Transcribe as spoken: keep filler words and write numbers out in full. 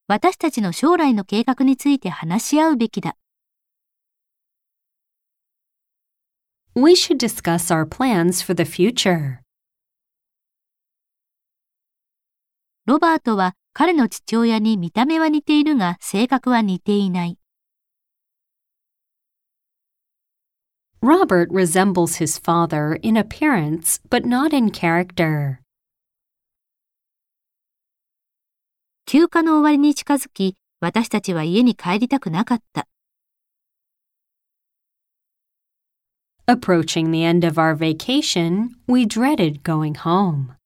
私たちの将来の計画について話し合うべきだ。 We should discuss our plans for the future. ロバートは彼の父親に見た目は似ているが性格は似ていない。 Robert resembles his father in appearance, but not in character. 休暇の終わりに近づき、私たちは家に帰りたくなかった。 Approaching the end of our vacation, we dreaded going home.